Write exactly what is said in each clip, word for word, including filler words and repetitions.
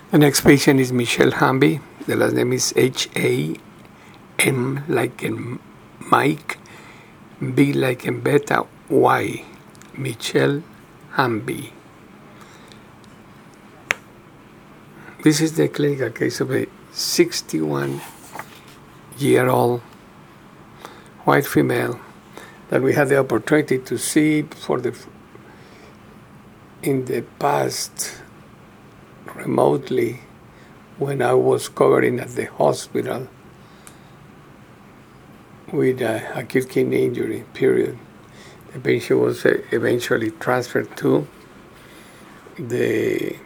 The next patient is Michelle Hamby. The last name is H A M like in Mike, B like in Beta, Y. Michelle Hamby. This is the clinical case of a sixty-one-year-old white female that we had the opportunity to see for the in the past remotely when I was covering at the hospital with uh, acute kidney injury, period. The patient was uh, eventually transferred to the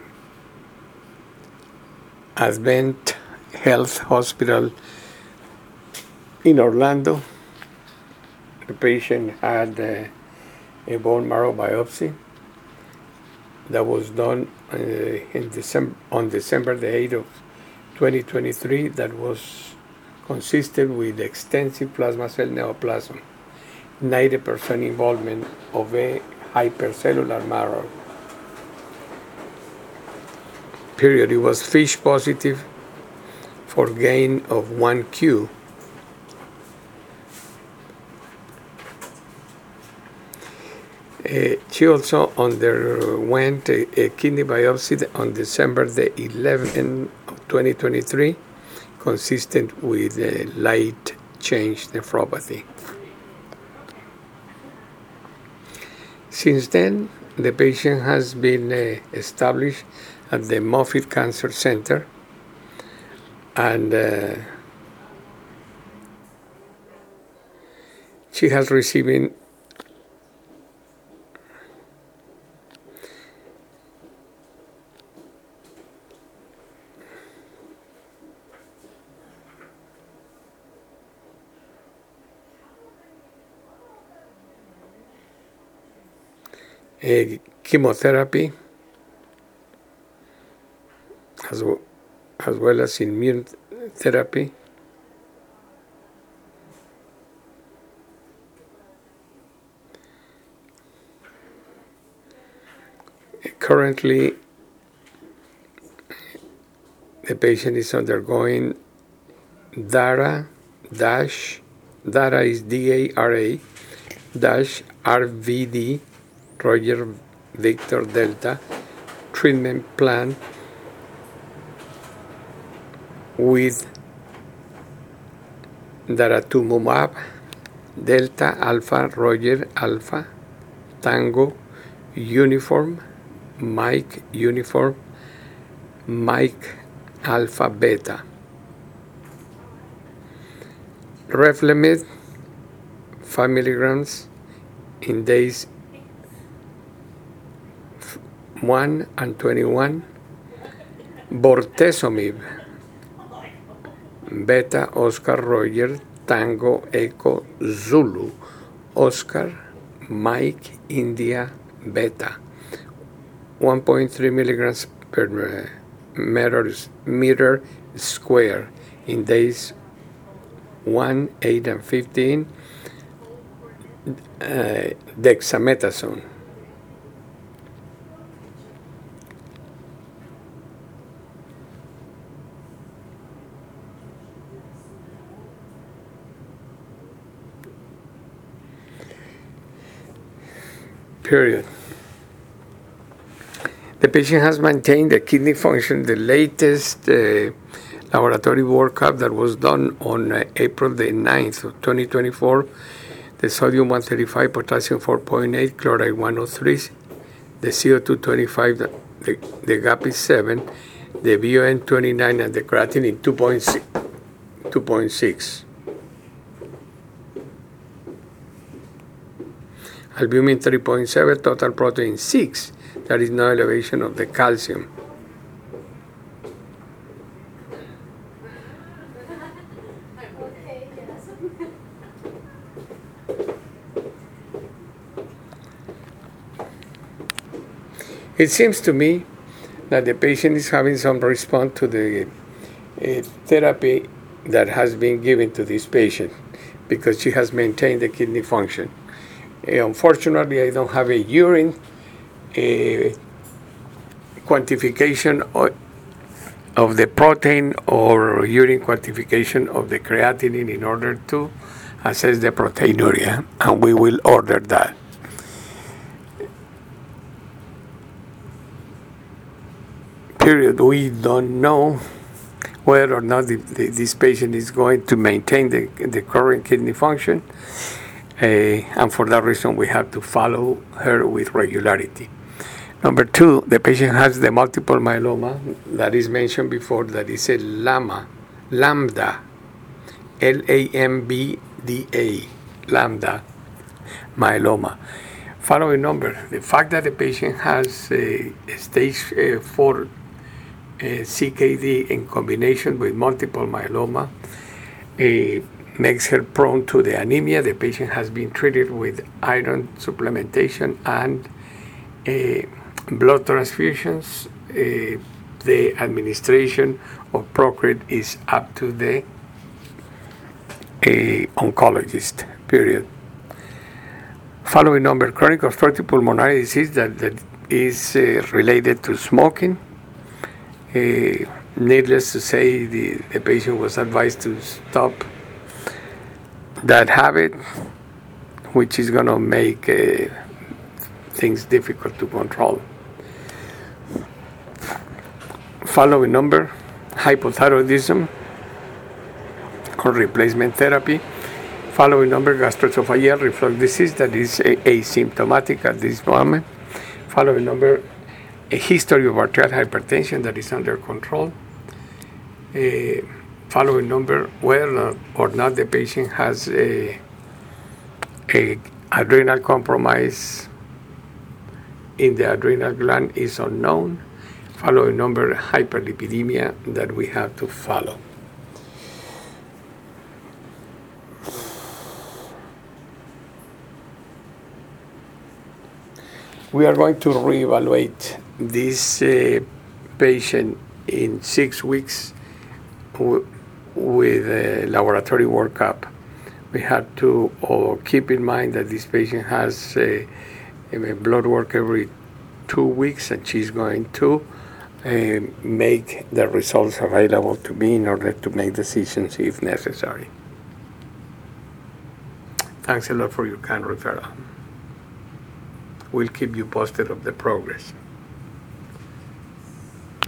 Advent Health Hospital in Orlando. The patient had uh, a bone marrow biopsy that was done uh, in December, on December the eighth of twenty twenty-three, that was consistent with extensive plasma cell neoplasm, ninety percent involvement of a hypercellular marrow. Period. It was FISH positive for gain of one Q. Uh, she also underwent a, a kidney biopsy on December the eleventh of twenty twenty-three, consistent with uh, light chain nephropathy. Since then, the patient has been uh, established at the Moffitt Cancer Center, and uh, she has received a chemotherapy as well, as well as immune therapy. Currently, the patient is undergoing DARA dash, DARA is D A R A dash R V D, Roger Victor Delta, treatment plan with daratumumab, Delta Alpha Roger Alpha, Tango Uniform, Mike Uniform, Mike Alpha Beta. Revlimid, five milligrams in days one and twenty-one. Bortezomib, Beta Oscar Roger Tango Echo Zulu, Oscar Mike India Beta, one point three milligrams per meter, meter square in days one, eight, and fifteen. Uh, dexamethasone. Period. The patient has maintained the kidney function. The latest uh, laboratory workup that was done on uh, April the ninth of twenty twenty-four, the sodium one thirty-five, potassium four point eight, chloride one oh three, the C O two twenty-five, the, the, the gap is seven, the B O N twenty-nine, and the creatinine two point six. Albumin three point seven, total protein six. There is no elevation of the calcium. It seems to me that the patient is having some response to the uh, therapy that has been given to this patient because she has maintained the kidney function. Uh, unfortunately, I don't have a urine uh, quantification or, of the protein or urine quantification of the creatinine in order to assess the proteinuria, and we will order that. Period. We don't know whether or not the, the, this patient is going to maintain the, the current kidney function, uh, and for that reason we have to follow her with regularity. Number two, the patient has the multiple myeloma that is mentioned before, that is a LAMA, lambda, L A M B D A, lambda myeloma. Following number, the fact that the patient has a, a stage uh, four uh, C K D in combination with multiple myeloma uh, makes her prone to the anemia. The patient has been treated with iron supplementation and uh, blood transfusions. Uh, the administration of Procrit is up to the uh, oncologist, period. Following number, chronic obstructive pulmonary disease that, that is uh, related to smoking. Uh, needless to say, the, the patient was advised to stop that habit, which is going to make uh, things difficult to control. Following number, hypothyroidism or replacement therapy. Following number, gastroesophageal reflux disease that is asymptomatic at this moment. Following number, a history of arterial hypertension that is under control. Uh, following number, whether or not the patient has a, a adrenal compromise in the adrenal gland is unknown. Following number, hyperlipidemia that we have to follow. We are going to reevaluate this uh, patient in six weeks w- with a laboratory workup. We have to uh, keep in mind that this patient has uh, a blood work every two weeks, and she's going to uh, make the results available to me in order to make decisions if necessary. Thanks a lot for your kind referral. We'll keep you posted of the progress.